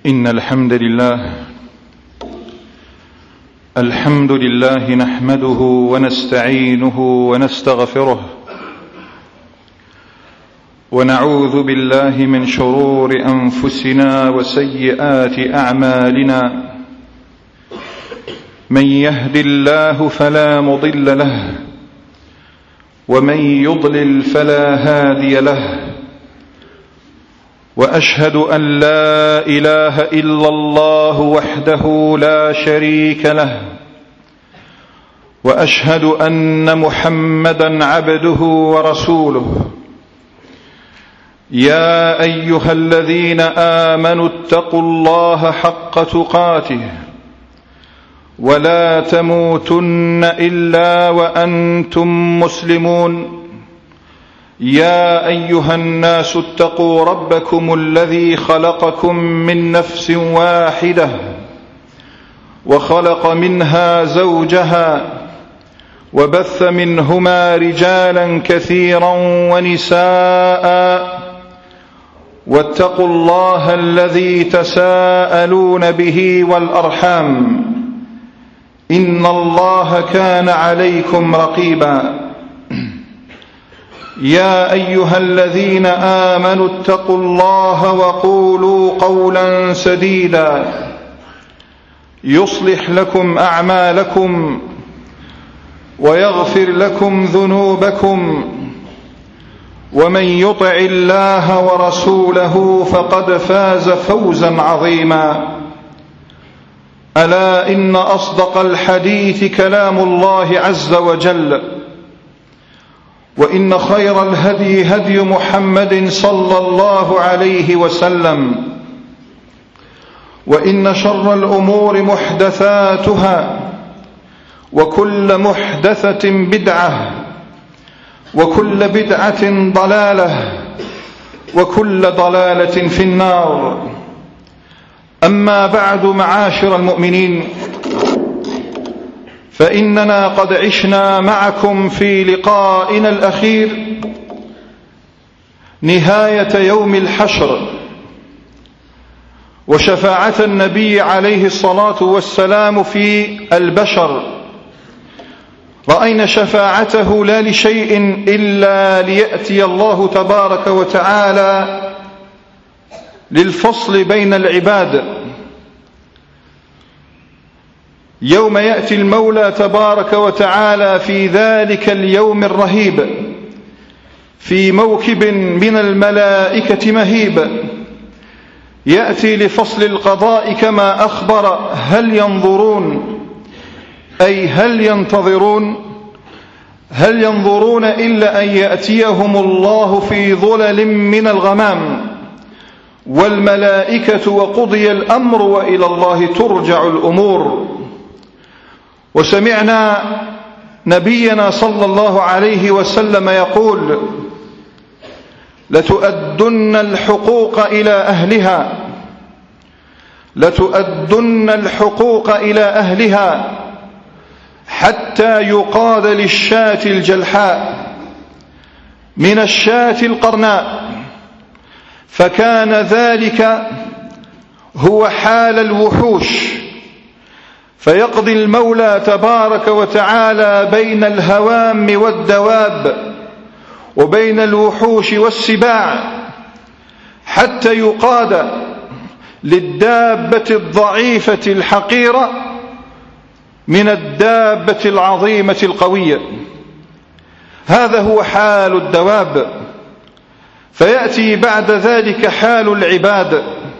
إن الحمد لله نحمده ونستعينه ونستغفره ونعوذ بالله من شرور أنفسنا وسيئات أعمالنا. من يهد الله فلا مضل له ومن يضلل فلا هادي له، وأشهد أن لا إله إلا الله وحده لا شريك له، وأشهد أن محمدًا عبده ورسوله. يا أيها الذين آمنوا اتقوا الله حق تقاته ولا تموتن إلا وأنتم مسلمون. يا أيها الناس اتقوا ربكم الذي خلقكم من نفس واحدة وخلق منها زوجها وبث منهما رجالا كثيرا ونساء، واتقوا الله الذي تساءلون به والأرحام، إن الله كان عليكم رقيبا. يا أيها الذين آمنوا اتقوا الله وقولوا قولا سديدا يصلح لكم أعمالكم ويغفر لكم ذنوبكم، ومن يطع الله ورسوله فقد فاز فوزا عظيما. ألا إن أصدق الحديث كلام الله عز وجل، وإن خير الهدي هدي محمد صلى الله عليه وسلم، وإن شر الأمور محدثاتها، وكل محدثة بدعة، وكل بدعة ضلالة، وكل ضلالة في النار. أما بعد، معاشر المؤمنين، فإننا قد عشنا معكم في لقائنا الأخير نهاية يوم الحشر وشفاعة النبي عليه الصلاة والسلام في البشر. رأينا شفاعته لا لشيء إلا ليأتي الله تبارك وتعالى للفصل بين العباد. يوم يأتي المولى تبارك وتعالى في ذلك اليوم الرهيب في موكب من الملائكة مهيب، يأتي لفصل القضاء كما أخبر. هل ينظرون، أي هل ينتظرون؟ هل ينظرون إلا أن يأتيهم الله في ظلل من الغمام والملائكة وقضي الأمر وإلى الله ترجع الأمور. وسمعنا نبينا صلى الله عليه وسلم يقول: لتؤدن الحقوق إلى أهلها، لتؤدن الحقوق إلى أهلها حتى يقاد للشاة الجلحاء من الشاة القرناء. فكان ذلك هو حال الوحوش، فيقضي المولى تبارك وتعالى بين الهوام والدواب وبين الوحوش والسباع حتى يقاد للدابة الضعيفة الحقيرة من الدابة العظيمة القوية. هذا هو حال الدواب. فيأتي بعد ذلك حال العباد.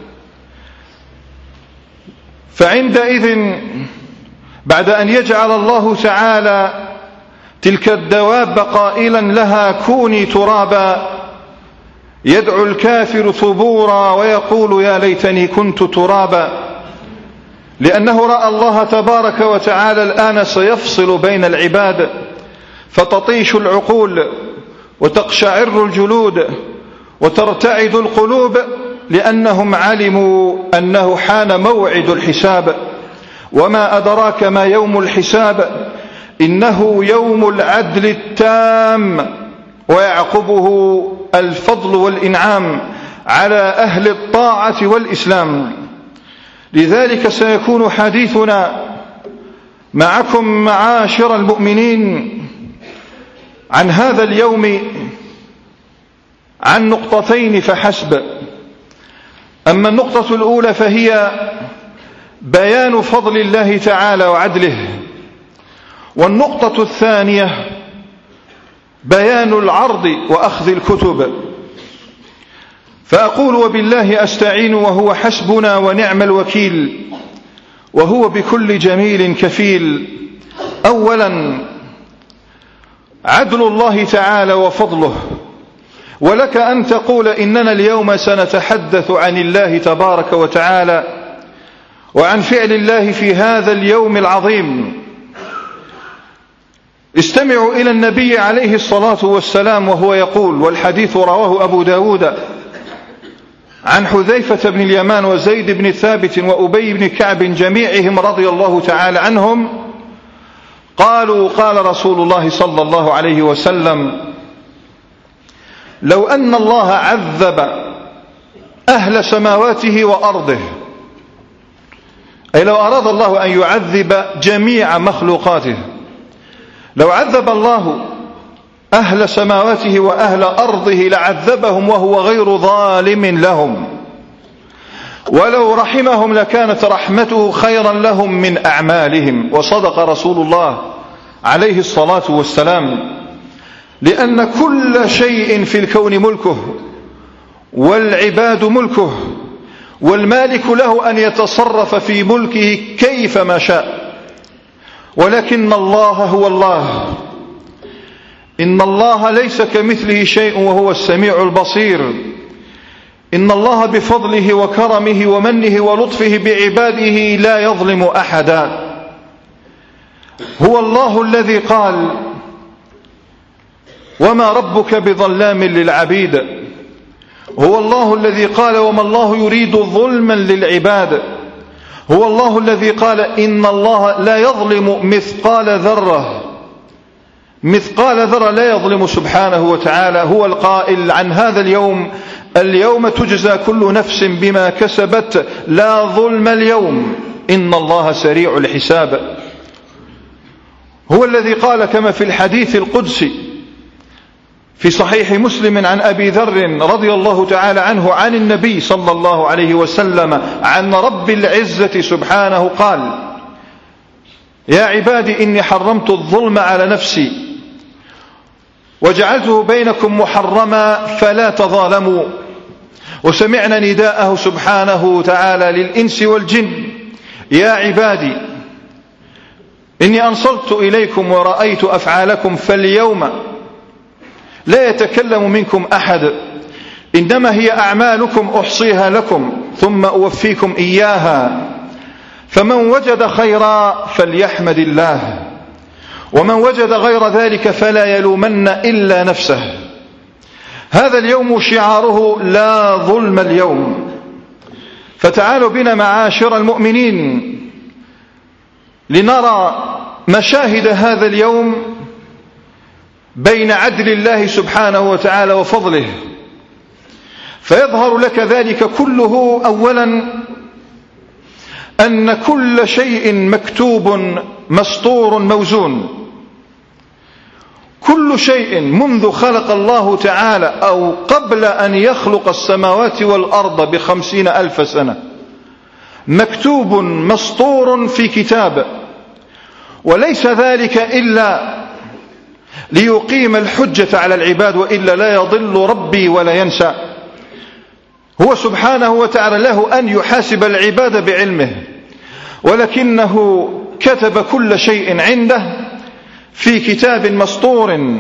فعندئذ بعد أن يجعل الله تعالى تلك الدواب قائلا لها كوني ترابا، يدعو الكافر ثبورا ويقول يا ليتني كنت ترابا، لأنه رأى الله تبارك وتعالى الآن سيفصل بين العباد، فتطيش العقول وتقشعر الجلود وترتعد القلوب، لأنهم علموا أنه حان موعد الحساب. وما أدراك ما يوم الحساب؟ إنه يوم العدل التام، ويعقبه الفضل والإنعام على أهل الطاعة والإسلام. لذلك سيكون حديثنا معكم معاشر المؤمنين عن هذا اليوم عن نقطتين فحسب. أما النقطة الأولى فهي بيان فضل الله تعالى وعدله، والنقطة الثانية بيان العرض وأخذ الكتب. فأقول وبالله أستعين وهو حسبنا ونعم الوكيل وهو بكل جميل كفيل. أولا عدل الله تعالى وفضله، ولك أن تقول إننا اليوم سنتحدث عن الله تبارك وتعالى وعن فعل الله في هذا اليوم العظيم. استمعوا إلى النبي عليه الصلاة والسلام وهو يقول، والحديث رواه أبو داود عن حذيفة بن اليمان وزيد بن ثابت وأبي بن كعب جميعهم رضي الله تعالى عنهم قالوا قال رسول الله صلى الله عليه وسلم: لو أن الله عذب أهل سماواته وأرضه، أي لو أراد الله أن يعذب جميع مخلوقاته، لو عذب الله أهل سماواته وأهل أرضه لعذبهم وهو غير ظالم لهم، ولو رحمهم لكانت رحمته خيرا لهم من أعمالهم. وصدق رسول الله عليه الصلاة والسلام، لأن كل شيء في الكون ملكه، والعباد ملكه، والمالك له أن يتصرف في ملكه كيفما شاء، ولكن الله هو الله. إن الله ليس كمثله شيء وهو السميع البصير. إن الله بفضله وكرمه ومنه ولطفه بعباده لا يظلم أحدا. هو الله الذي قال: وما ربك بظلام للعبيد. هو الله الذي قال: وما الله يريد ظلما للعباد. هو الله الذي قال: إن الله لا يظلم مثقال ذرة. مثقال ذرة لا يظلم سبحانه وتعالى. هو القائل عن هذا اليوم: اليوم تجزى كل نفس بما كسبت لا ظلم اليوم إن الله سريع الحساب. هو الذي قال كما في الحديث القدسي في صحيح مسلم عن أبي ذر رضي الله تعالى عنه عن النبي صلى الله عليه وسلم عن رب العزة سبحانه قال: يا عبادي إني حرمت الظلم على نفسي وجعلته بينكم محرما فلا تظالموا. وسمعنا نداءه سبحانه تعالى للإنس والجن: يا عبادي إني أنصرت إليكم ورأيت أفعالكم فاليوم لا يتكلم منكم أحد، إنما هي أعمالكم أحصيها لكم ثم أوفيكم إياها، فمن وجد خيرا فليحمد الله، ومن وجد غير ذلك فلا يلومن إلا نفسه. هذا اليوم شعاره لا ظلم اليوم. فتعالوا بنا معاشر المؤمنين لنرى مشاهد هذا اليوم بين عدل الله سبحانه وتعالى وفضله، فيظهر لك ذلك كله. أولا أن كل شيء مكتوب مسطور موزون. كل شيء منذ خلق الله تعالى أو قبل أن يخلق السماوات والأرض ب50,000 سنة مكتوب مسطور في كتاب، وليس ذلك إلا ليقيم الحجة على العباد، وإلا لا يضل ربي ولا ينسى. هو سبحانه وتعالى له أن يحاسب العباد بعلمه، ولكنه كتب كل شيء عنده في كتاب مسطور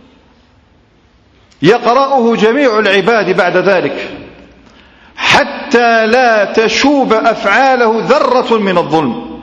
يقرأه جميع العباد بعد ذلك، حتى لا تشوب أفعاله ذرة من الظلم.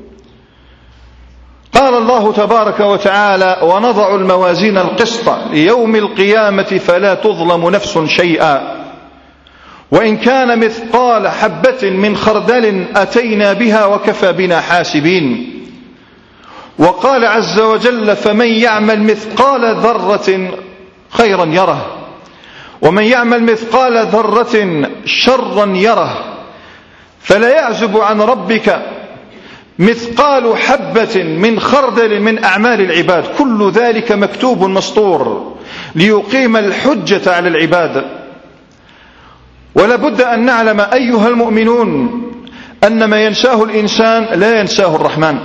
قال الله تبارك وتعالى: ونضع الموازين القسط ليوم القيامة فلا تظلم نفس شيئا وإن كان مثقال حبة من خردل أتينا بها وكفى بنا حاسبين. وقال عز وجل: فمن يعمل مثقال ذرة خيرا يره ومن يعمل مثقال ذرة شرا يره. فلا يعزب عن ربك مثقال حبة من خردل من أعمال العباد، كل ذلك مكتوب مسطور ليقيم الحجة على العباد. ولا بد أن نعلم أيها المؤمنون أن ما ينساه الإنسان لا ينساه الرحمن.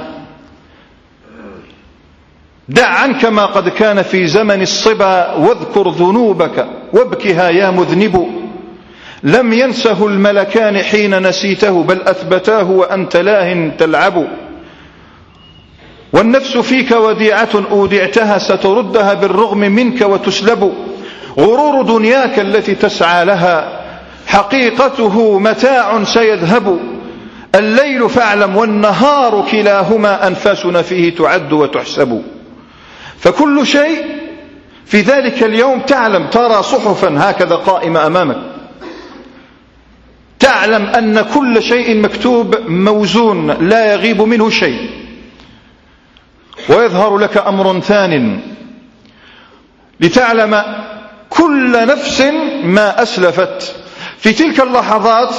دع عنك ما قد كان في زمن الصبا واذكر ذنوبك وابكها يا مذنب. لم ينسه الملكان حين نسيته بل أثبتاه وأنت لاه تلعب. والنفس فيك وديعة أودعتها ستردها بالرغم منك وتسلب. غرور دنياك التي تسعى لها حقيقته متاع سيذهب. الليل فاعلم والنهار كلاهما أنفاسنا فيه تعد وتحسب. فكل شيء في ذلك اليوم تعلم، ترى صحفا هكذا قائمة أمامك، تعلم أن كل شيء مكتوب موزون لا يغيب منه شيء. ويظهر لك أمر ثان لتعلم كل نفس ما أسلفت. في تلك اللحظات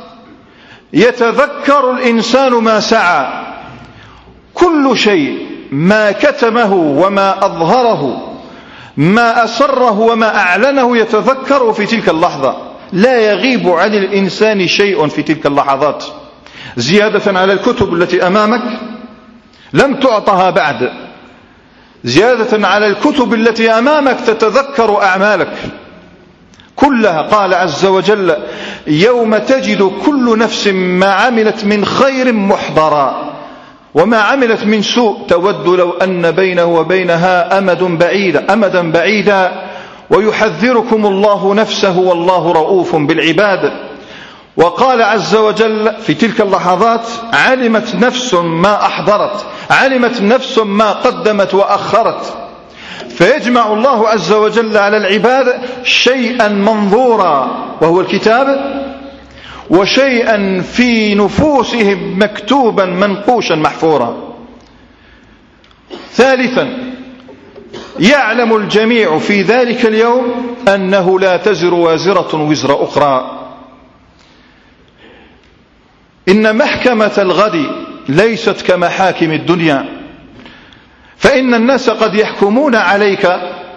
يتذكر الإنسان ما سعى، كل شيء ما كتمه وما أظهره، ما أسره وما أعلنه يتذكره في تلك اللحظة. لا يغيب عن الإنسان شيء في تلك اللحظات. زيادة على الكتب التي أمامك لم تعطها بعد، زيادة على الكتب التي أمامك تتذكر أعمالك كلها. قال عز وجل يوم تجد كل نفس ما عملت من خير محضرا وما عملت من سوء تود لو أن بينه وبينها أمدا بعيدا ويحذركم الله نفسه والله رؤوف بالعباد. وقال عز وجل في تلك اللحظات علمت نفس ما أحضرت، علمت نفس ما قدمت وأخرت. فيجمع الله عز وجل على العباد شيئا منظورا وهو الكتاب، وشيئا في نفوسهم مكتوبا منقوشا محفورا. ثالثا يعلم الجميع في ذلك اليوم أنه لا تزر وازرة وزر أخرى. إن محكمة الغد ليست كمحاكم الدنيا، فإن الناس قد يحكمون عليك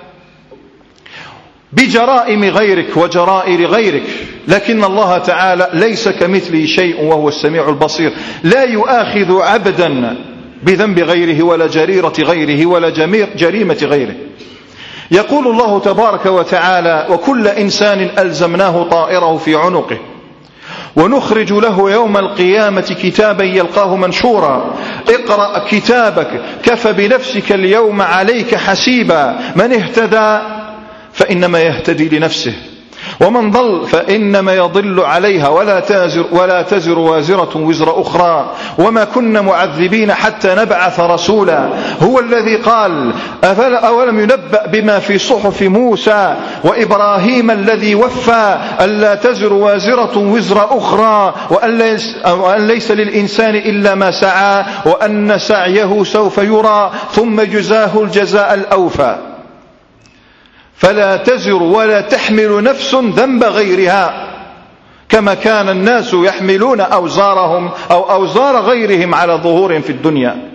بجرائم غيرك وجرائر غيرك، لكن الله تعالى ليس كمثله شيء وهو السميع البصير. لا يؤاخذ عبدا بذنب غيره ولا جريرة غيره ولا جريمة غيره. يقول الله تبارك وتعالى وكل إنسان ألزمناه طائره في عنقه ونخرج له يوم القيامة كتابا يلقاه منشورا اقرأ كتابك كفى بنفسك اليوم عليك حسيبا. من اهتدى فإنما يهتدي لنفسه ومن ضل فإنما يضل عليها ولا تزر وازرة وزر أخرى وما كنا معذبين حتى نبعث رسولا. هو الذي قال أولم ينبأ بما في صحف موسى وإبراهيم الذي وفى ألا تزر وازرة وزر أخرى وأن ليس للإنسان إلا ما سعى وأن سعيه سوف يرى ثم جزاه الجزاء الأوفى. فلا تزر ولا تحمل نفس ذنب غيرها كما كان الناس يحملون أوزارهم أو أوزار غيرهم على ظهورهم في الدنيا.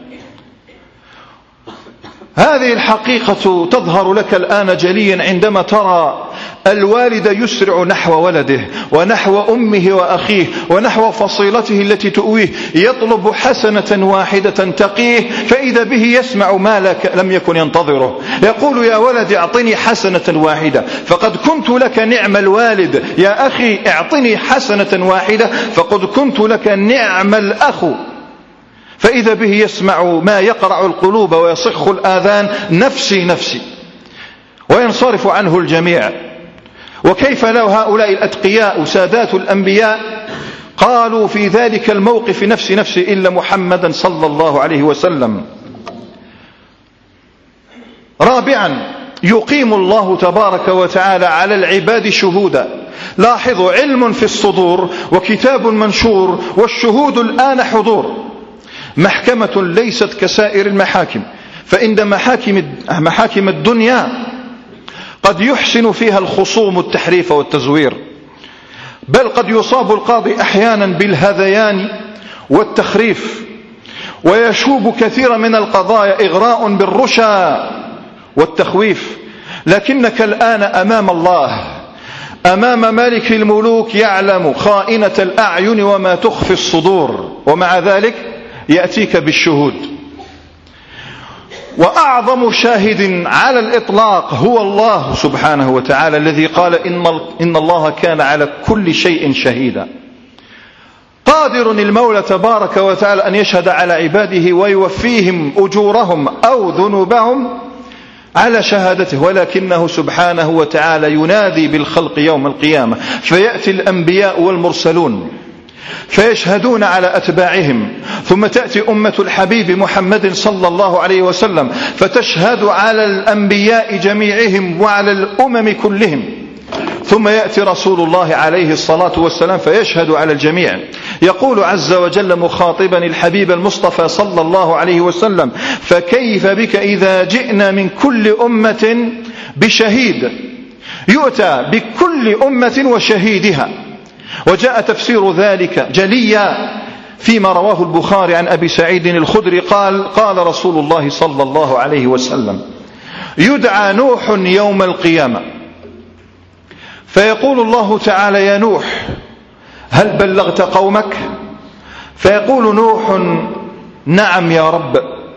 هذه الحقيقة تظهر لك الآن جليا عندما ترى الوالد يسرع نحو ولده ونحو أمه وأخيه ونحو فصيلته التي تؤويه يطلب حسنة واحدة تقيه فإذا به يسمع ما لم يكن ينتظره. يقول يا ولد اعطني حسنة واحدة فقد كنت لك نعم الوالد، يا أخي اعطني حسنة واحدة فقد كنت لك نعم الأخ. فإذا به يسمع ما يقرع القلوب ويصخ الآذان نفسي نفسي وينصرف عنه الجميع. وكيف لو هؤلاء الأتقياء سادات الأنبياء قالوا في ذلك الموقف نفسي نفسي إلا محمدا صلى الله عليه وسلم. رابعا يقيم الله تبارك وتعالى على العباد شهودا. لاحظوا علم في الصدور وكتاب منشور والشهود الآن حضور. محكمة ليست كسائر المحاكم، فإن محاكم الدنيا قد يحسن فيها الخصوم التحريف والتزوير، بل قد يصاب القاضي أحيانا بالهذيان والتخريف، ويشوب كثيرا من القضايا إغراء بالرشا والتخويف. لكنك الآن أمام الله، أمام مالك الملوك، يعلم خائنة الأعين وما تخفي الصدور، ومع ذلك يأتيك بالشهود. وأعظم شاهد على الإطلاق هو الله سبحانه وتعالى، الذي قال إن الله كان على كل شيء شهيدا. قادر المولى تبارك وتعالى أن يشهد على عباده ويوفيهم أجورهم أو ذنوبهم على شهادته، ولكنه سبحانه وتعالى ينادي بالخلق يوم القيامة، فيأتي الأنبياء والمرسلون فيشهدون على أتباعهم، ثم تأتي أمة الحبيب محمد صلى الله عليه وسلم فتشهد على الأنبياء جميعهم وعلى الأمم كلهم، ثم يأتي رسول الله عليه الصلاة والسلام فيشهد على الجميع. يقول عز وجل مخاطبا الحبيب المصطفى صلى الله عليه وسلم: فكيف بك إذا جئنا من كل أمة بشهيد، يؤتى بكل أمة وشهيدها. وجاء تفسير ذلك جليا فيما رواه البخاري عن أبي سعيد الخدري قال رسول الله صلى الله عليه وسلم: يدعى نوح يوم القيامة فيقول الله تعالى: يا نوح هل بلغت قومك؟ فيقول نوح: نعم يا رب.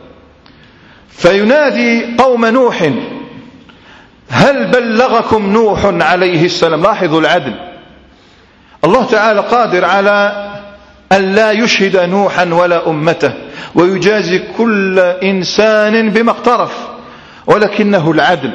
فينادي قوم نوح: هل بلغكم نوح عليه السلام؟ لاحظوا العدل، الله تعالى قادر على أن لا يشهد نوحا ولا أمته ويجازي كل إنسان بما اقترف، ولكنه العدل.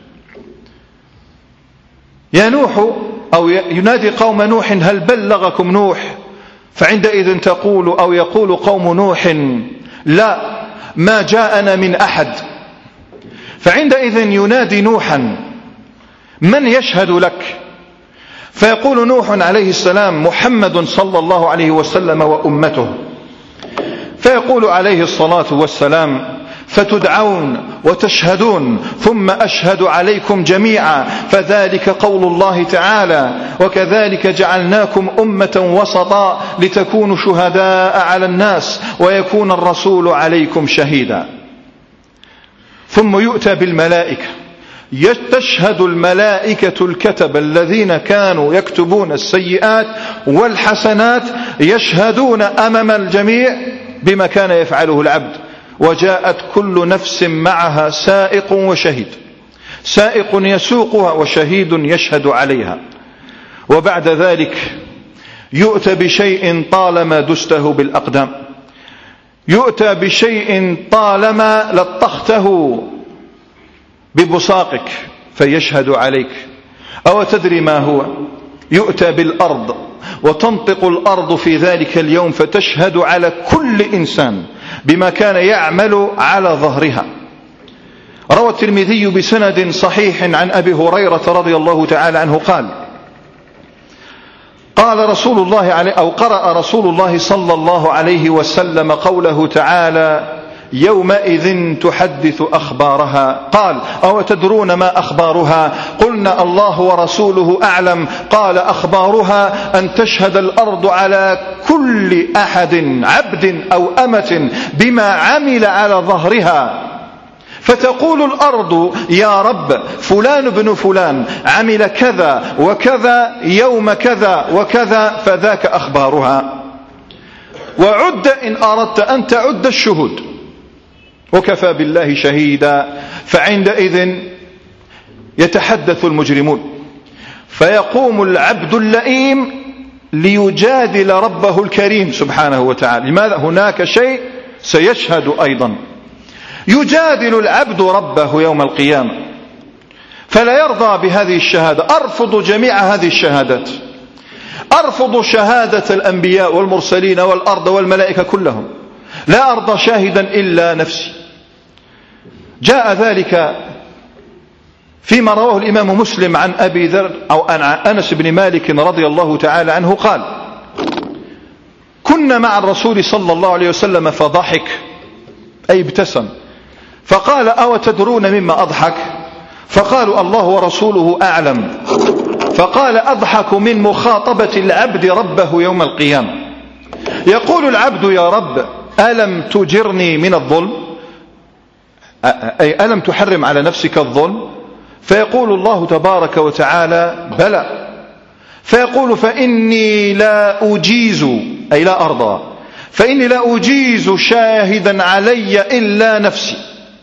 يا نوح، أو ينادي قوم نوح: هل بلغكم نوح؟ فعندئذ تقول أو يقول قوم نوح: لا، ما جاءنا من أحد. فعندئذ ينادي نوحا: من يشهد لك؟ فيقول نوح عليه السلام: محمد صلى الله عليه وسلم وأمته. فيقول عليه الصلاة والسلام: فتدعون وتشهدون ثم أشهد عليكم جميعا، فذلك قول الله تعالى: وكذلك جعلناكم أمة وسطا لتكونوا شهداء على الناس ويكون الرسول عليكم شهيدا. ثم يؤتى بالملائكة، تشهد الملائكة الكتب الذين كانوا يكتبون السيئات والحسنات، يشهدون أمام الجميع بما كان يفعله العبد. وجاءت كل نفس معها سائق وشهيد، سائق يسوقها وشهيد يشهد عليها. وبعد ذلك يؤتى بشيء طالما دسته بالأقدام، يؤتى بشيء طالما لطخته ببصاقك فيشهد عليك. أو تدري ما هو؟ يؤتى بالأرض وتنطق الأرض في ذلك اليوم فتشهد على كل إنسان بما كان يعمل على ظهرها. روى الترمذي بسند صحيح عن أبي هريرة رضي الله تعالى عنه قال رسول الله أو قرأ رسول الله صلى الله عليه وسلم قوله تعالى: يومئذ تحدث أخبارها. قال: أو تدرون ما أخبارها؟ قلنا: الله ورسوله أعلم. قال: أخبارها أن تشهد الأرض على كل أحد عبد أو أمة بما عمل على ظهرها، فتقول الأرض: يا رب، فلان بن فلان عمل كذا وكذا يوم كذا وكذا، فذاك أخبارها. وعد إن أردت أن تعد الشهود، وكفى بالله شهيدا. فعندئذ يتحدث المجرمون، فيقوم العبد اللئيم ليجادل ربه الكريم سبحانه وتعالى. لماذا؟ هناك شيء سيشهد أيضا. يجادل العبد ربه يوم القيامة فلا يرضى بهذه الشهادة. أرفض جميع هذه الشهادات، أرفض شهادة الأنبياء والمرسلين والأرض والملائكة كلهم، لا أرضى شاهدا إلا نفسي. جاء ذلك فيما رواه الإمام مسلم عن أبي ذر أو عن أنس بن مالك رضي الله تعالى عنه قال: كنا مع الرسول صلى الله عليه وسلم فضحك، أي ابتسم، فقال: أو تدرون مما أضحك؟ فقالوا: الله ورسوله أعلم. فقال أضحك من مخاطبة العبد ربه يوم القيامة. يقول العبد يا رب ألم تجرني من الظلم، أي ألم تحرم على نفسك الظلم؟ فيقول الله تبارك وتعالى بلى. فيقول فإني لا أجيز، أي لا أرضى، فإني لا أجيز شاهدا علي إلا نفسي.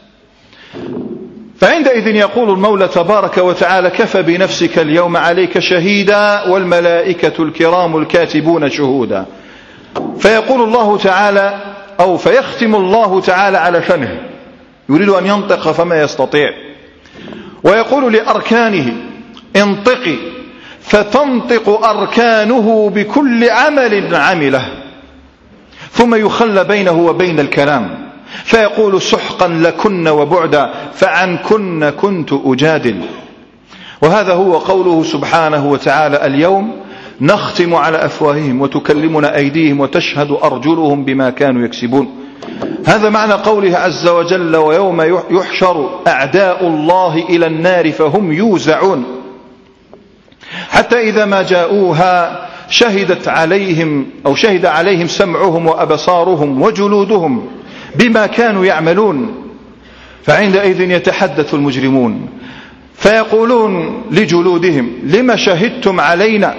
فعندئذ يقول المولى تبارك وتعالى كفى بنفسك اليوم عليك شهيدا والملائكة الكرام الكاتبون شهودا. فيقول الله تعالى أو فيختم الله تعالى على فمه، يريد أن ينطق فما يستطيع، ويقول لأركانه انطقي، فتنطق أركانه بكل عمل عمله، ثم يخلى بينه وبين الكلام، فيقول سحقا لكن وبعدا فعنكن كنت أجادل. وهذا هو قوله سبحانه وتعالى اليوم نختم على أفواههم وتكلمنا أيديهم وتشهد أرجلهم بما كانوا يكسبون. هذا معنى قوله عز وجل ويوم يحشر أعداء الله إلى النار فهم يوزعون، حتى إذا ما جاءوها شهد عليهم سمعهم وأبصارهم وجلودهم بما كانوا يعملون. فعندئذ يتحدث المجرمون فيقولون لجلودهم لما شهدتم علينا؟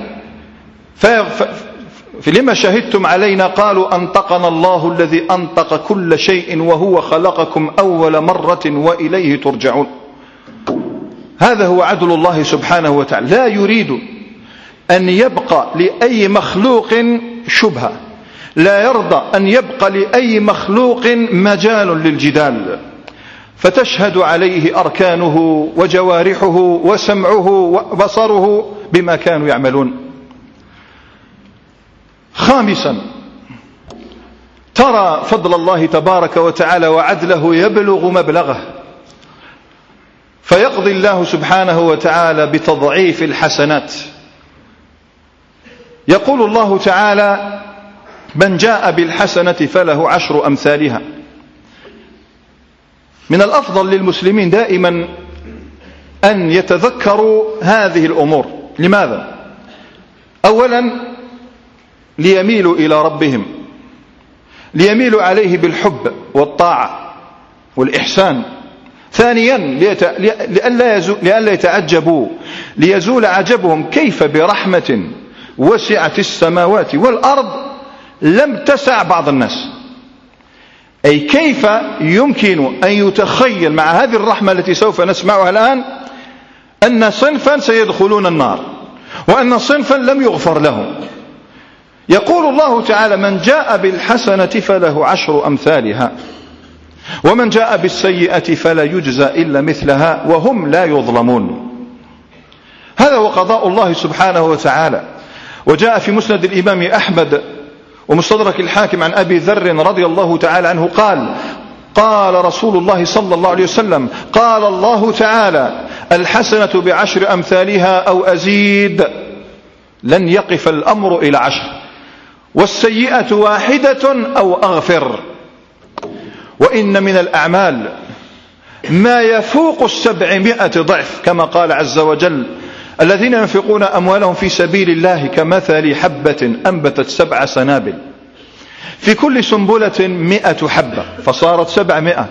لما شهدتم علينا؟ قالوا أنطقنا الله الذي أنطق كل شيء وهو خلقكم أول مرة وإليه ترجعون. هذا هو عدل الله سبحانه وتعالى، لا يريد أن يبقى لأي مخلوق شبهة، لا يرضى أن يبقى لأي مخلوق مجال للجدال، فتشهد عليه أركانه وجوارحه وسمعه وبصره بما كانوا يعملون. خامسا، ترى فضل الله تبارك وتعالى وعدله يبلغ مبلغه، فيقضي الله سبحانه وتعالى بتضعيف الحسنات. يقول الله تعالى من جاء بالحسنة فله 10 أمثالها. من الأفضل للمسلمين دائما أن يتذكروا هذه الأمور. لماذا؟ أولا ليميلوا إلى ربهم، ليميلوا عليه بالحب والطاعة والإحسان. ثانيا لئلا يتعجبوا، ليزول عجبهم كيف برحمة وسعت السماوات والأرض لم تسع بعض الناس، أي كيف يمكن أن يتخيل مع هذه الرحمة التي سوف نسمعها الآن أن صنفا سيدخلون النار وأن صنفا لم يغفر لهم. يقول الله تعالى من جاء بالحسنة فله 10 أمثالها ومن جاء بالسيئة فلا يجزى إلا مثلها وهم لا يظلمون. هذا هو قضاء الله سبحانه وتعالى. وجاء في مسند الإمام أحمد ومستدرك الحاكم عن أبي ذر رضي الله تعالى عنه قال قال رسول الله صلى الله عليه وسلم قال الله تعالى الحسنة ب10 أمثالها أو أزيد، لن يقف الأمر إلى 10، والسيئة 1 أو أغفر. وإن من الأعمال ما يفوق 700 ضعف، كما قال عز وجل الذين ينفقون أموالهم في سبيل الله كمثل حبة أنبتت 7 سنابل في كل سنبلة 100 حبة فصارت 700،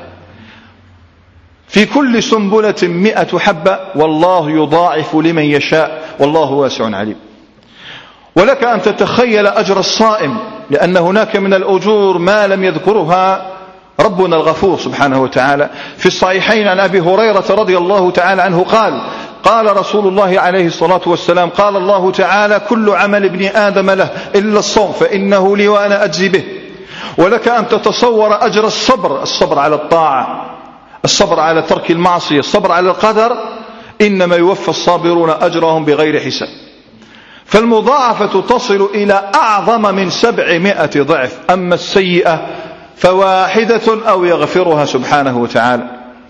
في كل سنبلة 100 حبة، والله يضاعف لمن يشاء والله واسع عليم. ولك أن تتخيل أجر الصائم، لأن هناك من الأجور ما لم يذكرها ربنا الغفور سبحانه وتعالى. في الصحيحين عن أبي هريرة رضي الله تعالى عنه قال رسول الله عليه الصلاة والسلام قال الله تعالى كل عمل ابن آدم له إلا الصوم فإنه لي وأنا أجزي به. ولك أن تتصور أجر الصبر على الطاعة، الصبر على ترك المعصية، الصبر على القدر، إنما يوفى الصابرون أجرهم بغير حساب. فالمضاعفة تصل إلى أعظم من 700 ضعف. أما السيئة ف1 أو يغفرها سبحانه وتعالى.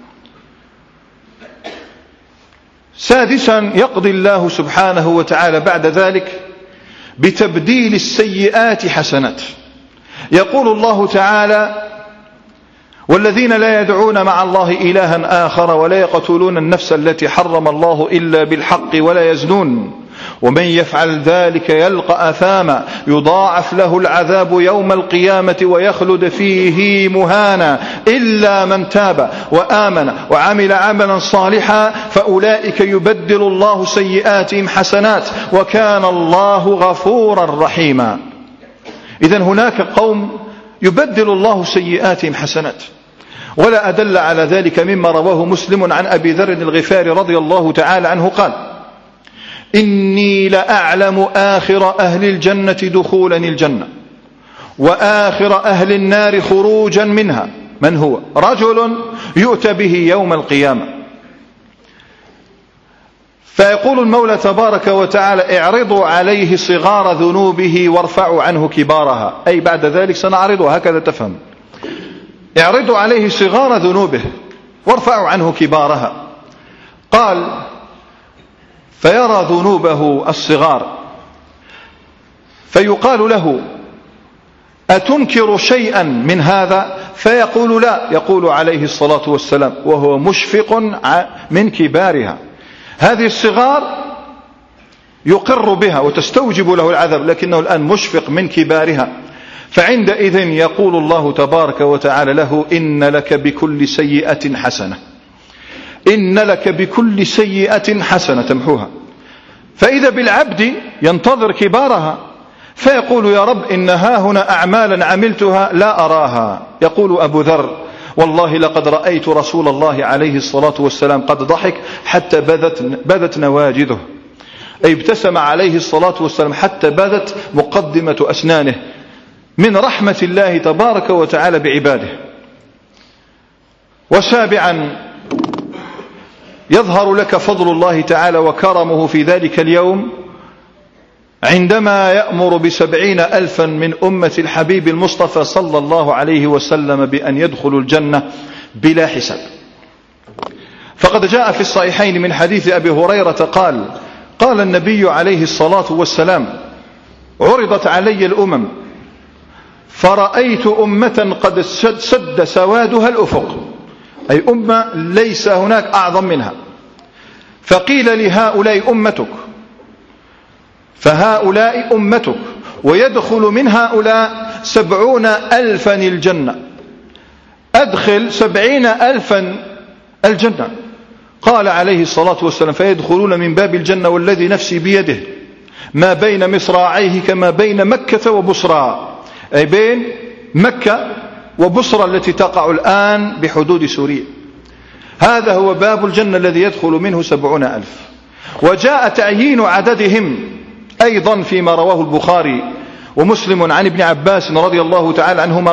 سادسا يقضي الله سبحانه وتعالى بعد ذلك بتبديل السيئات حسنات. يقول الله تعالى والذين لا يدعون مع الله إلها آخر ولا يقتلون النفس التي حرم الله إلا بالحق ولا يزنون ومن يفعل ذلك يلقى أثاما يضاعف له العذاب يوم القيامة ويخلد فيه مهانا إلا من تاب وآمن وعمل عملا صالحا فأولئك يبدل الله سيئاتهم حسنات وكان الله غفورا رحيما. إذن هناك قوم يبدل الله سيئاتهم حسنات. ولا أدل على ذلك مما رواه مسلم عن أبي ذر الغفاري رضي الله تعالى عنه قال: إني لأعلم آخر أهل الجنة دخولا الجنة وآخر أهل النار خروجا منها من هو؟ رجل يؤتى به يوم القيامة فيقول المولى تبارك وتعالى: اعرضوا عليه صغار ذنوبه وارفعوا عنه كبارها، أي بعد ذلك سنعرضها، هكذا تفهم. اعرضوا عليه صغار ذنوبه وارفعوا عنه كبارها. قال: فيرى ذنوبه الصغار فيقال له: أتنكر شيئا من هذا؟ فيقول: لا. يقول عليه الصلاة والسلام وهو مشفق من كبارها: هذه الصغار يقر بها وتستوجب له العذاب، لكنه الآن مشفق من كبارها. فعندئذ يقول الله تبارك وتعالى له: إن لك بكل سيئة حسنة، إن لك بكل سيئة حسنة تمحوها. فإذا بالعبد ينتظر كبارها فيقول: يا رب إن ها هنا أعمالا عملتها لا أراها. يقول أبو ذر: والله لقد رأيت رسول الله عليه الصلاة والسلام قد ضحك حتى بدت نواجذه، أي ابتسم عليه الصلاة والسلام حتى بدت مقدمة أسنانه من رحمة الله تبارك وتعالى بعباده. وسابعا يظهر لك فضل الله تعالى وكرمه في ذلك اليوم عندما يأمر ب70,000 من أمة الحبيب المصطفى صلى الله عليه وسلم بأن يدخلوا الجنة بلا حساب. فقد جاء في الصحيحين من حديث أبي هريرة قال: قال النبي عليه الصلاة والسلام: عرضت علي الأمم فرأيت أمة قد سد سوادها الأفق، أي أمة ليس هناك أعظم منها. فقيل لهؤلاء أمتك، فهؤلاء أمتك، ويدخل من هؤلاء 70,000 الجنة، أدخل 70,000 الجنة. قال عليه الصلاة والسلام: فيدخلون من باب الجنة والذي نفسي بيده ما بين مصراعيه كما بين مكة وبصرى، أي بين مكة وبصرى التي تقع الآن بحدود سوريا. هذا هو باب الجنة الذي يدخل منه 70,000. وجاء تعيين عددهم أيضا فيما رواه البخاري ومسلم عن ابن عباس رضي الله تعالى عنهما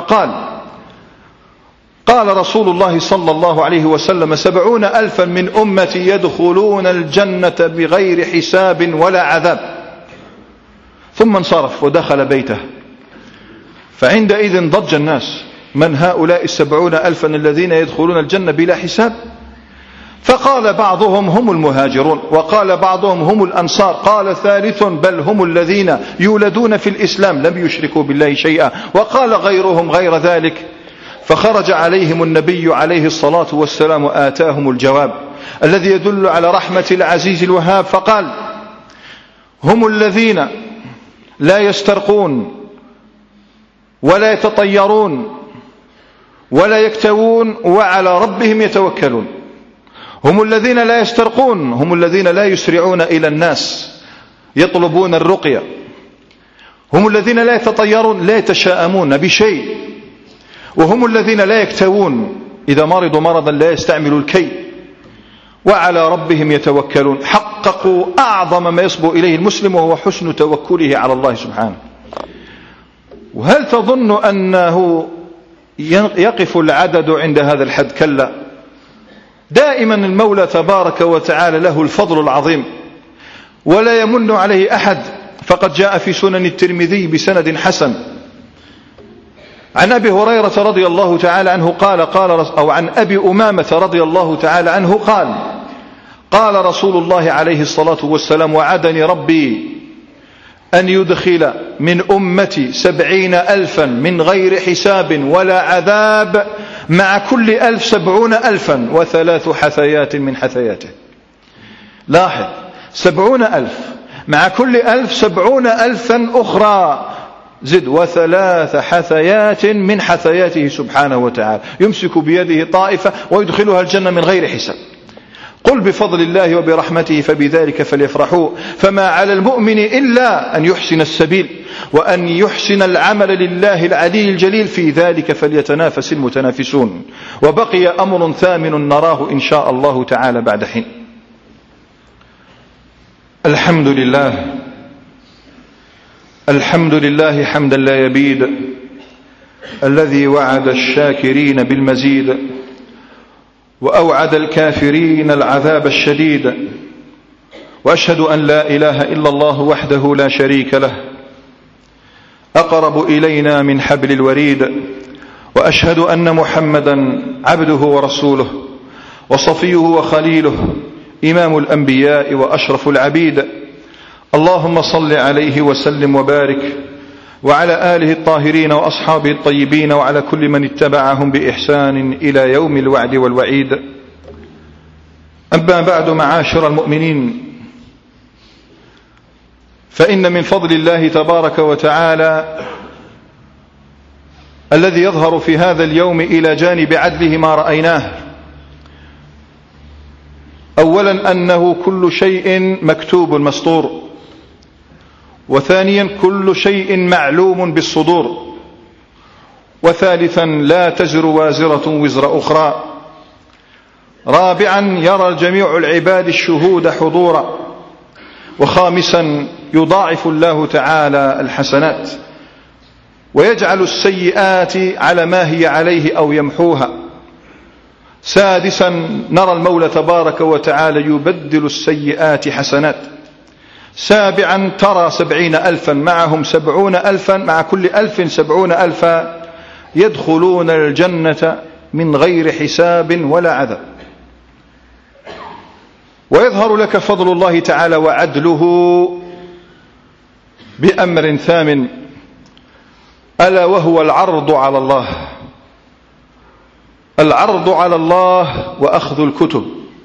قال رسول الله صلى الله عليه وسلم: 70,000 من أمتي يدخلون الجنة بغير حساب ولا عذاب. ثم انصرف ودخل بيته. فعندئذ ضج الناس: من هؤلاء 70,000 الذين يدخلون الجنة بلا حساب؟ فقال بعضهم: هم المهاجرون، وقال بعضهم: هم الأنصار، قال ثالث: بل هم الذين يولدون في الإسلام لم يشركوا بالله شيئا، وقال غيرهم غير ذلك. فخرج عليهم النبي عليه الصلاة والسلام وآتاهم الجواب الذي يدل على رحمة العزيز الوهاب، فقال: هم الذين لا يسترقون ولا يتطيرون ولا يكتوون وعلى ربهم يتوكلون. هم الذين لا يسترقون، هم الذين لا يسرعون إلى الناس يطلبون الرقية. هم الذين لا يتطيرون، لا يتشاءمون بشيء. وهم الذين لا يكتوون، إذا مرضوا مرضا لا يستعملوا الكي. وعلى ربهم يتوكلون. حققوا أعظم ما يصبو إليه المسلم وهو حسن توكله على الله سبحانه. وهل تظن أنه يقف العدد عند هذا الحد؟ كلا، دائما المولى تبارك وتعالى له الفضل العظيم ولا يمن عليه أحد. فقد جاء في سنن الترمذي بسند حسن عن أبي هريرة رضي الله تعالى عنه قال أو عن أبي أمامة رضي الله تعالى عنه قال رسول الله عليه الصلاة والسلام: وعدني ربي أن يدخل من أمتي 70,000 من غير حساب ولا عذاب، مع كل 1000 70,000 و3 حثيات من حثياته. لاحظ، 70,000 مع كل 1000 70,000 أخرى، زد 3 حثيات من حثياته سبحانه وتعالى، يمسك بيده طائفة ويدخلها الجنة من غير حساب. قل بفضل الله وبرحمته فبذلك فليفرحوا، فما على المؤمن إلا أن يحسن السبيل وأن يحسن العمل لله العلي الجليل، في ذلك فليتنافس المتنافسون. وبقي أمر ثامن نراه إن شاء الله تعالى بعد حين. الحمد لله، الحمد لله حمدا لا يبيد، الذي وعد الشاكرين بالمزيد وأوعد الكافرين العذاب الشديد. وأشهد أن لا إله إلا الله وحده لا شريك له، أقرب إلينا من حبل الوريد. وأشهد أن محمدا عبده ورسوله وصفيه وخليله، إمام الأنبياء وأشرف العبيد. اللهم صل عليه وسلم وبارك، وعلى آله الطاهرين وأصحابه الطيبين، وعلى كل من اتبعهم بإحسان إلى يوم الوعد والوعيد. أما بعد، معاشر المؤمنين، فإن من فضل الله تبارك وتعالى الذي يظهر في هذا اليوم إلى جانب عدله ما رأيناه. أولا أنه كل شيء مكتوب مسطور، وثانيا كل شيء معلوم بالصدور، وثالثا لا تزر وازرة وزر أخرى، رابعا يرى جميع العباد الشهود حضورا، وخامسا يضاعف الله تعالى الحسنات ويجعل السيئات على ما هي عليه أو يمحوها، سادسا نرى المولى تبارك وتعالى يبدل السيئات حسنات، سابعا ترى 70,000 معهم 70,000 مع كل 1000 70,000 يدخلون الجنة من غير حساب ولا عذاب. ويظهر لك فضل الله تعالى وعدله بأمر ثامن، ألا وهو العرض على الله، العرض على الله وأخذ الكتب.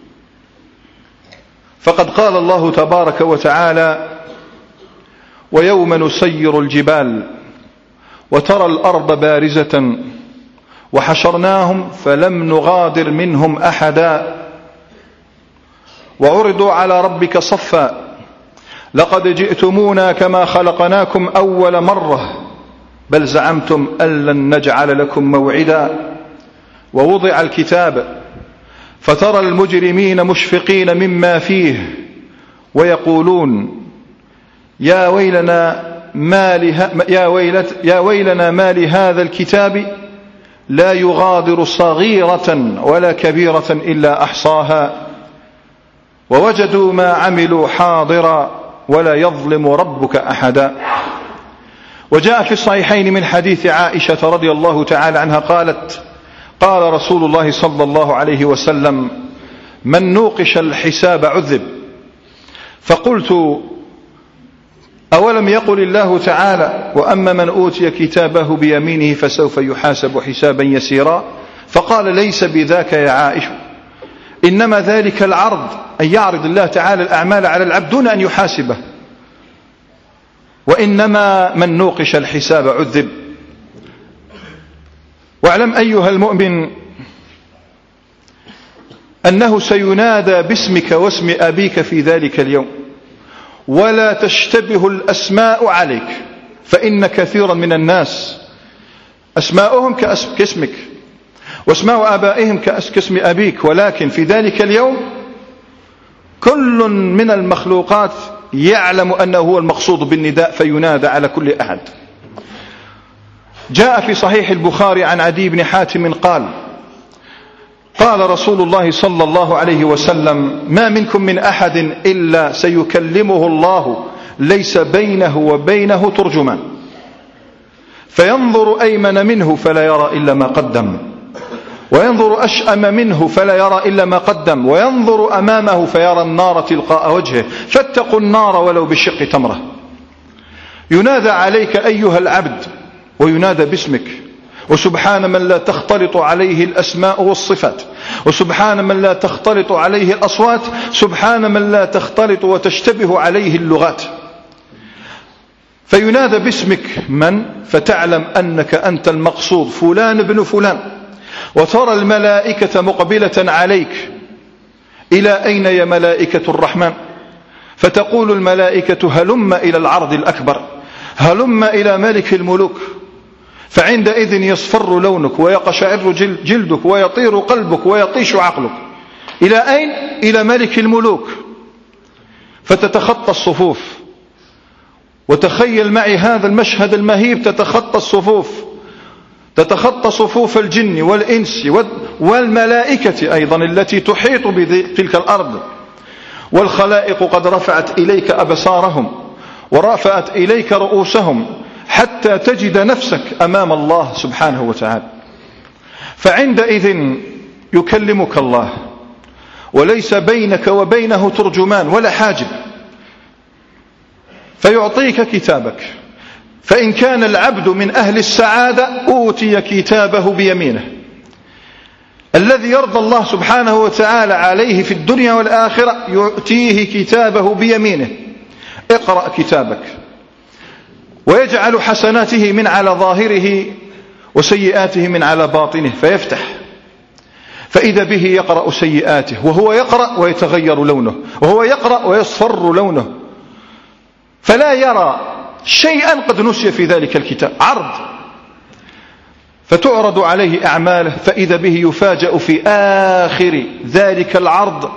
فقد قال الله تبارك وتعالى: ويوم نسير الجبال وترى الأرض بارزة وحشرناهم فلم نغادر منهم أحدا وعرضوا على ربك صفا لقد جئتمونا كما خلقناكم أول مرة بل زعمتم أن لن نجعل لكم موعدا ووضع الكتاب فترى المجرمين مشفقين مما فيه ويقولون يا ويلنا ما لهذا الكتاب لا يغادر صغيرة ولا كبيرة إلا أحصاها ووجدوا ما عملوا حاضرا ولا يظلم ربك أحدا. وجاء في الصحيحين من حديث عائشة رضي الله تعالى عنها قالت: قال رسول الله صلى الله عليه وسلم: من نوقش الحساب عذب. فقلت: أولم يقل الله تعالى: وأما من أوتي كتابه بيمينه فسوف يحاسب حسابا يسيرا؟ فقال: ليس بذاك يا عائشة، إنما ذلك العرض، أن يعرض الله تعالى الأعمال على العبد دون أن يحاسبه، وإنما من نوقش الحساب عذب. واعلم أيها المؤمن أنه سينادى باسمك واسم أبيك في ذلك اليوم، ولا تشتبه الأسماء عليك، فإن كثيرا من الناس أسماؤهم كاسمك واسماء آبائهم كاسم أبيك، ولكن في ذلك اليوم كل من المخلوقات يعلم أنه هو المقصود بالنداء فينادى على كل أحد. جاء في صحيح البخاري عن عدي بن حاتم قال: قال رسول الله صلى الله عليه وسلم: ما منكم من أحد إلا سيكلمه الله ليس بينه وبينه ترجمان، فينظر أيمن منه فلا يرى إلا ما قدم، وينظر أشأم منه فلا يرى إلا ما قدم، وينظر أمامه فيرى النار تلقاء وجهه، فاتقوا النار ولو بشق تمرة. ينادى عليك أيها العبد وينادى باسمك، وسبحان من لا تختلط عليه الأسماء والصفات، وسبحان من لا تختلط عليه الأصوات، سبحان من لا تختلط وتشتبه عليه اللغات. فينادى باسمك من؟ فتعلم أنك أنت المقصود فلان بن فلان، وترى الملائكة مقبلة عليك. إلى أين يا ملائكة الرحمن؟ فتقول الملائكة هلم إلى العرض الأكبر، هلم إلى ملك الملوك. فعندئذ يصفر لونك ويقشعر جلدك ويطير قلبك ويطيش عقلك. إلى أين؟ إلى ملك الملوك. فتتخطى الصفوف. وتخيل معي هذا المشهد المهيب، تتخطى الصفوف، تتخطى صفوف الجن والإنس والملائكة أيضا التي تحيط بتلك الأرض، والخلائق قد رفعت إليك أبصارهم ورفعت إليك رؤوسهم حتى تجد نفسك أمام الله سبحانه وتعالى. فعندئذ يكلمك الله، وليس بينك وبينه ترجمان ولا حاجب، فيعطيك كتابك. فإن كان العبد من أهل السعادة أوتي كتابه بيمينه، الذي يرضى الله سبحانه وتعالى عليه في الدنيا والآخرة يؤتيه كتابه بيمينه. اقرأ كتابك، ويجعل حسناته من على ظاهره وسيئاته من على باطنه، فيفتح فإذا به يقرأ سيئاته، وهو يقرأ ويتغير لونه، وهو يقرأ ويصفر لونه، فلا يرى شيئا قد نسي في ذلك الكتاب. عرض، فتعرض عليه أعماله، فإذا به يفاجأ في آخر ذلك العرض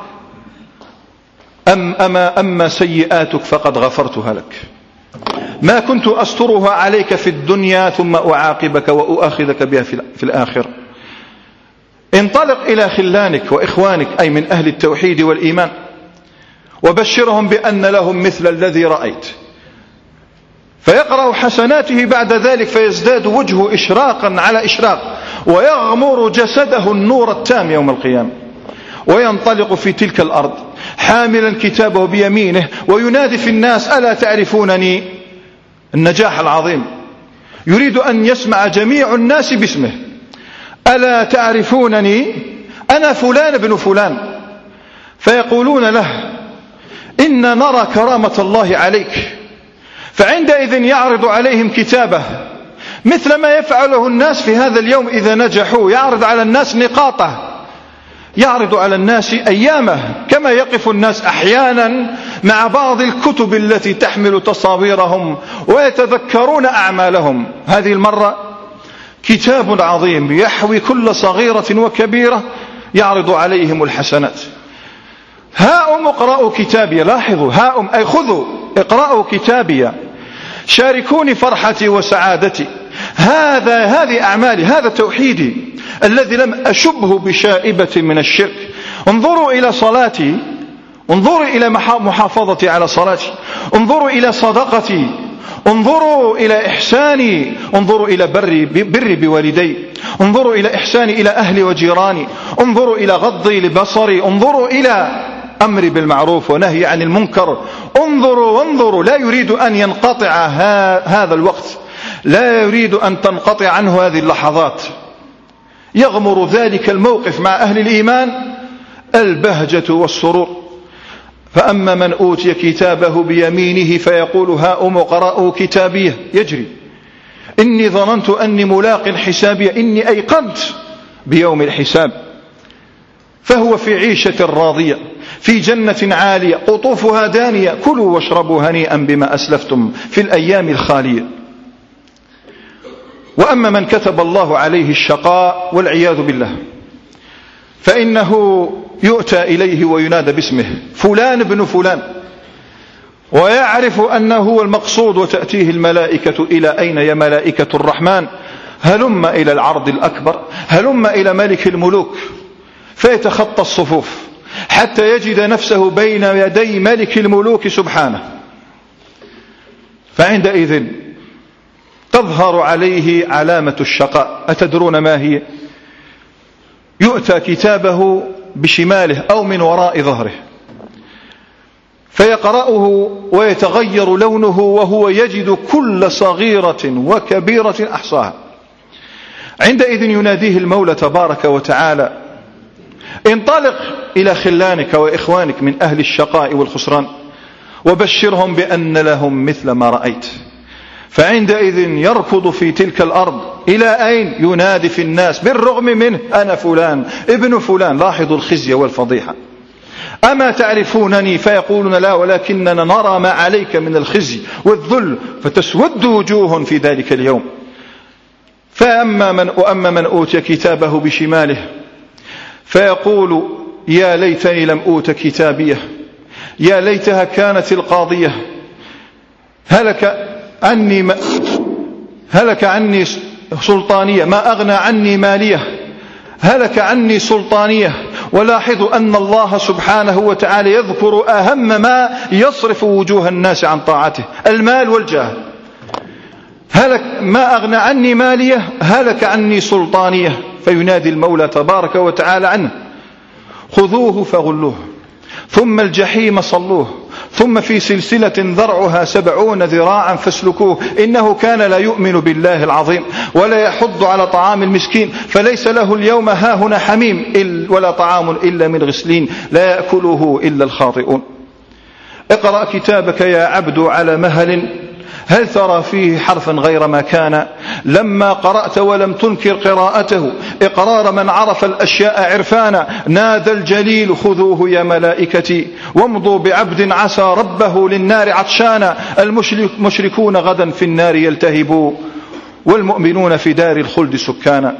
أما سيئاتك فقد غفرتها لك، ما كنت أسترها عليك في الدنيا ثم أعاقبك وأؤاخذك بها في الآخرة. انطلق إلى خلانك وإخوانك، أي من أهل التوحيد والإيمان، وبشرهم بأن لهم مثل الذي رأيت. فيقرأ حسناته بعد ذلك، فيزداد وجهه إشراقا على إشراق، ويغمر جسده النور التام يوم القيامة، وينطلق في تلك الأرض حاملا كتابه بيمينه، وينادي في الناس ألا تعرفونني؟ النجاح العظيم، يريد أن يسمع جميع الناس باسمه. ألا تعرفونني؟ أنا فلان بن فلان. فيقولون له إن نرى كرامة الله عليك. فعندئذ يعرض عليهم كتابه مثل ما يفعله الناس في هذا اليوم إذا نجحوا، يعرض على الناس نقاطه، يعرض على الناس أيامه، كما يقف الناس أحيانا مع بعض الكتب التي تحمل تصاويرهم ويتذكرون أعمالهم. هذه المرة كتاب عظيم يحوي كل صغيرة وكبيرة، يعرض عليهم الحسنات. هاؤم اقرأوا كتابي. لاحظوا، هاؤم أي خذوا اقرأوا كتابي، شاركوني فرحتي وسعادتي. هذه أعمالي، هذا توحيدي الذي لم أشبه بشائبة من الشرك. انظروا إلى صلاتي، انظروا إلى محافظتي على صلاتي، انظروا إلى صدقتي، انظروا إلى إحساني، انظروا إلى بري بوالدي، انظروا إلى إحساني إلى أهلي وجيراني، انظروا إلى غضي لبصري، انظروا إلى أمري بالمعروف ونهي عن المنكر. انظروا. لا يريد أن ينقطع هذا الوقت، لا يريد أن تنقطع عنه هذه اللحظات. يغمر ذلك الموقف مع أهل الإيمان البهجة والسرور. فأما من أوتي كتابه بيمينه فيقول هاؤم اقرءوا كتابيه، يجري إني ظننت أني ملاق حسابي، إني أيقنت بيوم الحساب. فهو في عيشة راضية في جنة عالية قطوفها دانية، كلوا واشربوا هنيئا بما أسلفتم في الأيام الخالية. وأما من كتب الله عليه الشقاء والعياذ بالله، فإنه يؤتى إليه وينادى باسمه فلان بن فلان، ويعرف أنه هو المقصود، وتأتيه الملائكة إلى أين يا ملائكة الرحمن؟ هلم إلى العرض الأكبر، هلم إلى ملك الملوك. فيتخطى الصفوف حتى يجد نفسه بين يدي ملك الملوك سبحانه. فعندئذ تظهر عليه علامة الشقاء. أتدرون ما هي؟ يؤتى كتابه بشماله أو من وراء ظهره، فيقرأه ويتغير لونه، وهو يجد كل صغيرة وكبيرة أحصاها. عندئذ يناديه المولى تبارك وتعالى: انطلق إلى خلانك وإخوانك من أهل الشقاء والخسران وبشرهم بأن لهم مثل ما رأيت. فعندئذ يركض في تلك الأرض إلى أين؟ ينادي في الناس بالرغم منه: أنا فلان ابن فلان. لاحظوا الخزي والفضيحة. أما تعرفونني؟ فيقولون: لا، ولكننا نرى ما عليك من الخزي والذل. فتسود وجوه في ذلك اليوم. وأما من أوتي كتابه بشماله فيقول: يا ليتني لم أوت كتابيه، يا ليتها كانت القاضية، هلك عني سلطانية، ما أغنى عني مالية، هلك عني سلطانية. ولاحظوا أن الله سبحانه وتعالى يذكر أهم ما يصرف وجوه الناس عن طاعته: المال والجاه. هلك ما أغنى عني مالية، هلك عني سلطانية. فينادي المولى تبارك وتعالى عنه: خذوه فغلوه، ثم الجحيم صلوه، ثم في سلسلة ذرعها 70 ذراعا فاسلكوه، إنه كان لا يؤمن بالله العظيم ولا يحض على طعام المسكين، فليس له اليوم هاهنا حميم ولا طعام إلا من غسلين لا يأكله إلا الخاطئون. اقرأ كتابك يا عبد على مهل، هل ترى فيه حرفا غير ما كان؟ لما قرأت ولم تنكر قراءته إقرار من عرف الأشياء عرفانا، نادى الجليل: خذوه يا ملائكتي وامضوا بعبد عسى ربه للنار عطشانا. المشركون غدا في النار يلتهبوا، والمؤمنون في دار الخلد سكانا.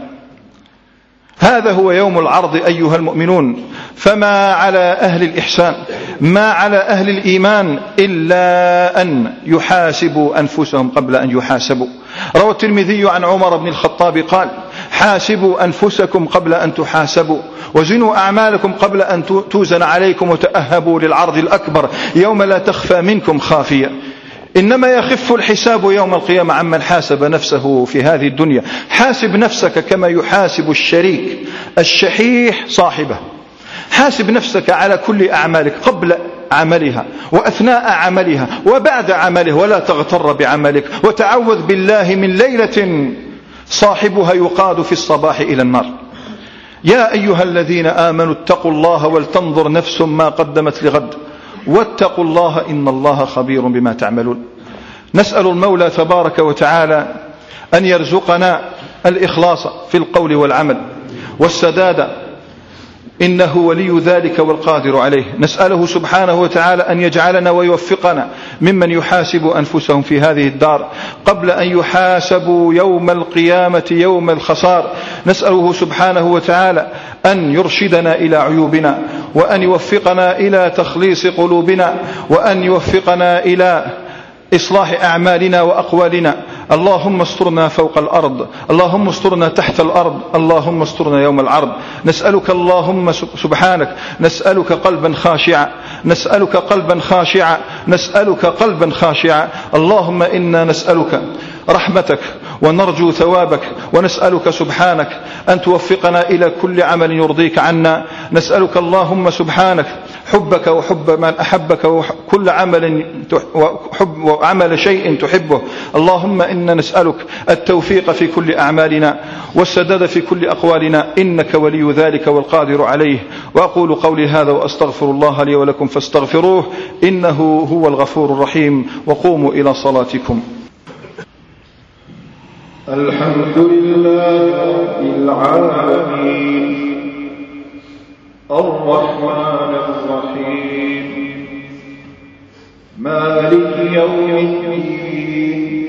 هذا هو يوم العرض أيها المؤمنون. فما على أهل الإحسان، ما على أهل الإيمان إلا أن يحاسبوا أنفسهم قبل أن يحاسبوا. روى الترمذي عن عمر بن الخطاب قال: حاسبوا أنفسكم قبل أن تحاسبوا، وزنوا أعمالكم قبل أن توزن عليكم، وتأهبوا للعرض الأكبر يوم لا تخفى منكم خافية. إنما يخف الحساب يوم القيامة عمن حاسب نفسه في هذه الدنيا. حاسب نفسك كما يحاسب الشريك الشحيح صاحبه. حاسب نفسك على كل أعمالك، قبل عملها وأثناء عملها وبعد عمله، ولا تغتر بعملك. وتعوذ بالله من ليلة صاحبها يقاد في الصباح إلى النار. يا أيها الذين آمنوا اتقوا الله ولتنظر نفس ما قدمت لغد واتقوا الله إن الله خبير بما تعملون. نسأل المولى تبارك وتعالى أن يرزقنا الإخلاص في القول والعمل والسداد، إنه ولي ذلك والقادر عليه. نسأله سبحانه وتعالى أن يجعلنا ويوفقنا ممن يحاسب أنفسهم في هذه الدار قبل أن يحاسبوا يوم القيامة يوم الخسار. نسأله سبحانه وتعالى أن يرشدنا إلى عيوبنا، وأن يوفقنا إلى تخليص قلوبنا، وأن يوفقنا إلى إصلاح أعمالنا وأقوالنا. اللهم استرنا فوق الأرض، اللهم استرنا تحت الأرض، اللهم استرنا يوم العرض. نسألك اللهم سبحانك، نسألك قلبا خاشعا، نسألك قلبا خاشعا، نسألك قلبا خاشعا. اللهم إنا نسألك رحمتك ونرجو ثوابك، ونسألك سبحانك أن توفقنا إلى كل عمل يرضيك عنا. نسألك اللهم سبحانك حبك وحب من أحبك، وكل وعمل شيء تحبه. اللهم إنا نسألك التوفيق في كل أعمالنا والسداد في كل أقوالنا، إنك ولي ذلك والقادر عليه. وأقول قولي هذا وأستغفر الله لي ولكم فاستغفروه إنه هو الغفور الرحيم. وقوموا إلى صلاتكم. الحمد لله رب العالمين الرحمن الرحيم مالك يوم الدين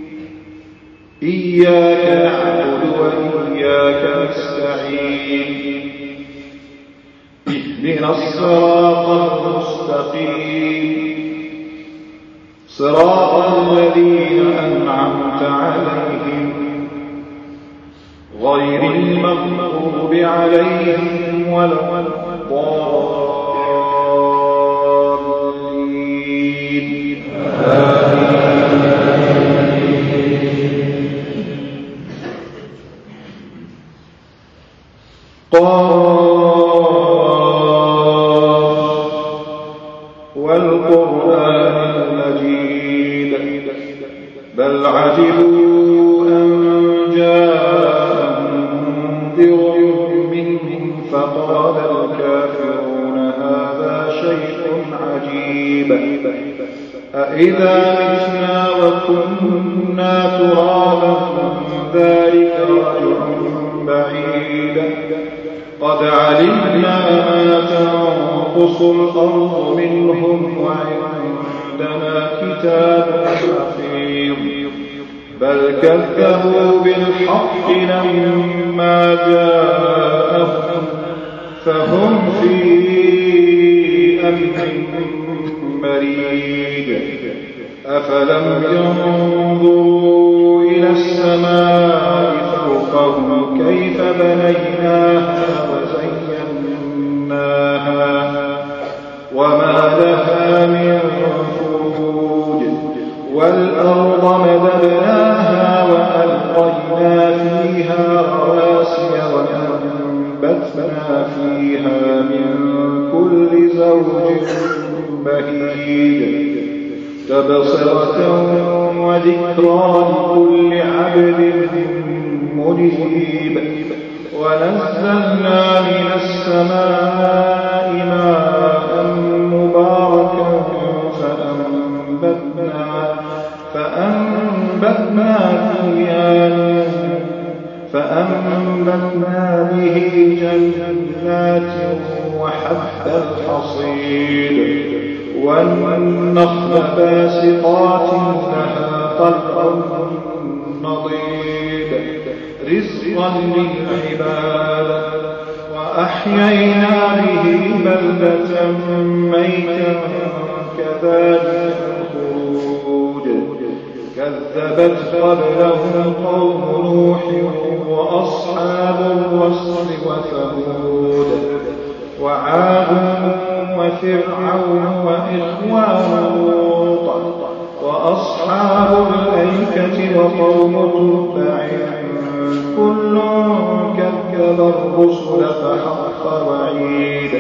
إياك نعبد وإياك نستعين اهدنا الصراط المستقيم صراط الذين أنعمت عليهم غير المغضوب عليهم ولا الضالين. والقرآن المجيد بل عجبوا أن جاءهم أإذا متنا وكنا ترابا ذلك رجع بعيد قد علمنا ما تنقص الأرض منهم وعندنا كتاب حفيظ بل كذبوا بالحق لما جاءهم فهم في أمر مريد أفلم ينظروا إلى السماء فوقهم كيف بنيناها وزيناها وما لها من فروج والأرض مددناها وألقينا فيها رواسي وأنبتنا فيها من كل زوج بهيج تبصرة وذكرى لكل عبد منيب ونزلنا من السماء ماء مباركا فأنبتنا به جنات وحب الحصيد والنخل باسقات لها طلع نضيد رزقا للعباد وأحيينا به بلدة ميتا كذلك الخروج كذبت قبلهم قوم نوح وأصحاب الرس وثمود وعاد وفرعون وإخوان لوط وأصحاب الأيكة وقوم تبع كل كذب الرسل فحق وعيد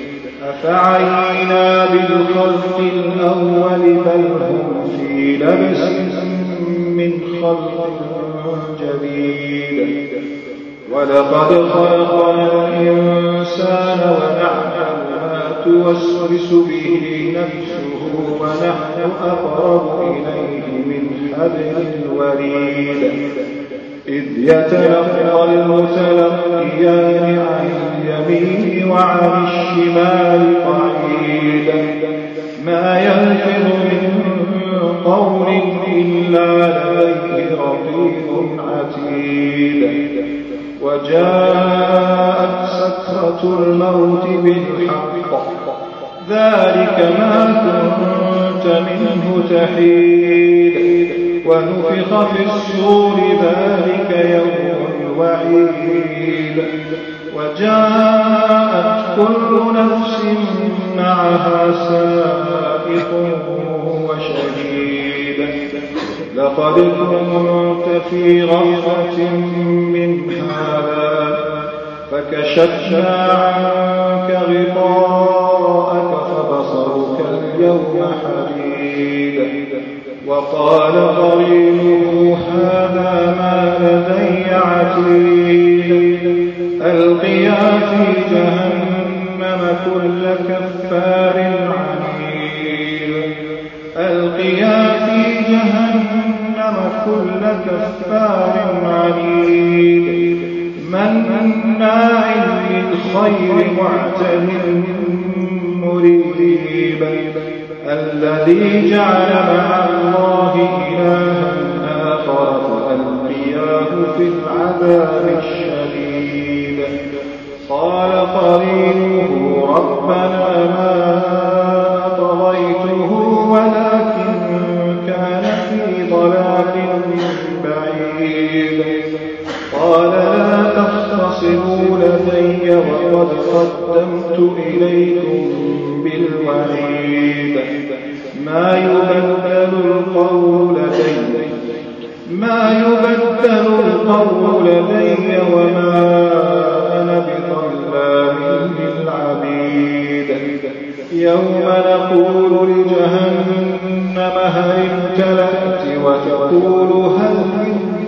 أفعينا بالخلق الأول بل هم في لبس من خلق جديد ولقد خلقنا الإنسان ونعلم ما توسوس به نفسه ونحن أقرب إليه من حبل الوريد إذ يتلقى المتلقيان عن اليمين وعن الشمال قعيد ما يلفظ من قول إلا لديه رقيب عتيد وجاءت سكرة الموت بالحق ذلك ما كنت منه تحيد ونفخ في الصور ذلك يوم الوعيد وجاءت كل نفس معها سائق وشهيد لقد كنت في غفلة من هذا فكشفنا عنك غطاءك فبصرك اليوم حديد وقال قرينه هذا ما لدي عتيد ألقيا في جهنم كل كفار عنيد ألقيا في جهنم كل كفار عنيد مناع للخير معتد مريب الذي جعل مع الله إلها آخر فألقياه في العذاب الشديد قال قرينه ربنا ما أطغيته ولكن كان في ضلال بعيد قال لا تختصموا لدي وقد قدمت إليكم بالوعيد ما يبدل القول لدي وما أنا بظلام للعبيد يوم نقول لجهنم هل امتلأت وتقول هل من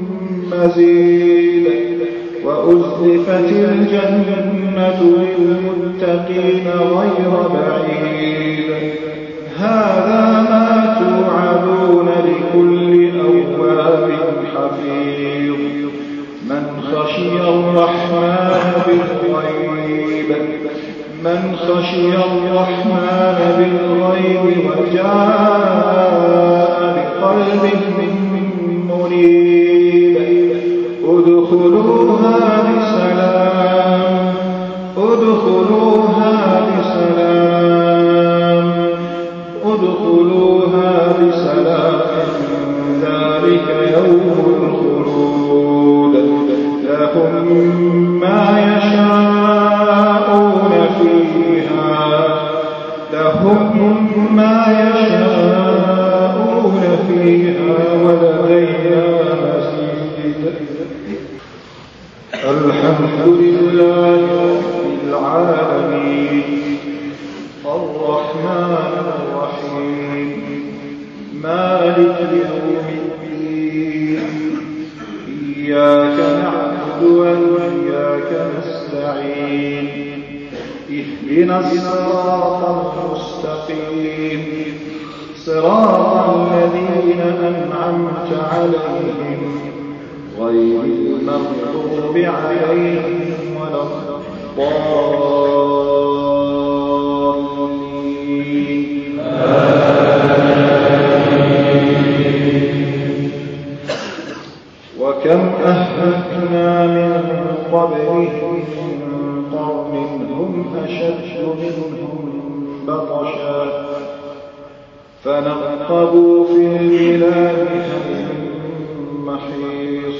مزيد وأزلفت الجنة للمتقين غير بعيد هذا ما توعدون لكل أواب حفيظ من خشي الرحمن بالغيب وجاء بقلب منيب ادخلوها بسلام ذلك يوم الخلود لهم ما يشاءون فيها ولدينا مزيد. الحمد لله رب العالمين الرحمن الرحيم مالك يوم الدين إياك نعبد وإياك نستعين اهدنا الصراط المستقيم صراط الذين أنعمت عليهم غير المغضوب عليهم ولا الضالين. وكم أهلكنا من قبلهم من قرن هم أشد منهم بطشا فنقبوا في البلاد هل من محيص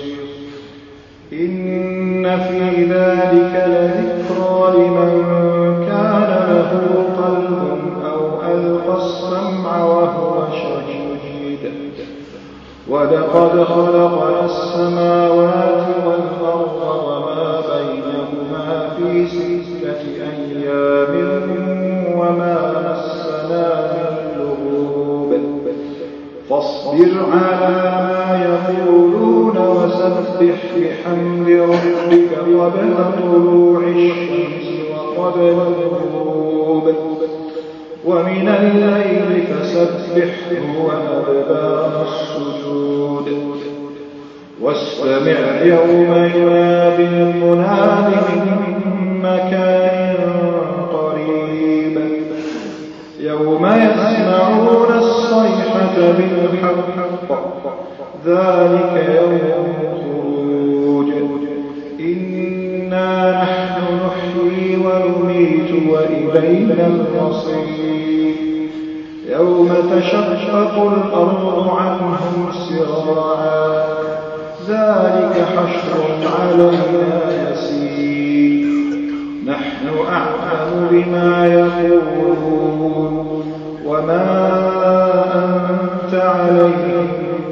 إن في ذلك لذكرى لمن كان له قلب أو ألقى السمع وهو شهيد. ولقد خلقنا السماوات والأرض وما بينهما في 6 أيام وما مسنا من لغوب فاصبر على ما يقولون وسبح بحمد ربك قبل طلوع الشمس وقبل الغروب ومن الليل فسبحه وأدبار السجود واستمع يوم ينادي المناد من مكان قريب يوم يسمعون الصيحة بالحق ذلك يوم الخروج إنا نحن نحيي ونميت وإلينا المصير يوم تشقق الأرض عنهم سراعا ذلك حشر علينا يسير نحن أعلم بما يقولون وما أنت عليهم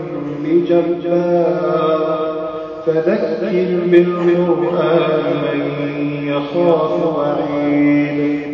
بجبار فذكر بالقرآن من يخاف وعيد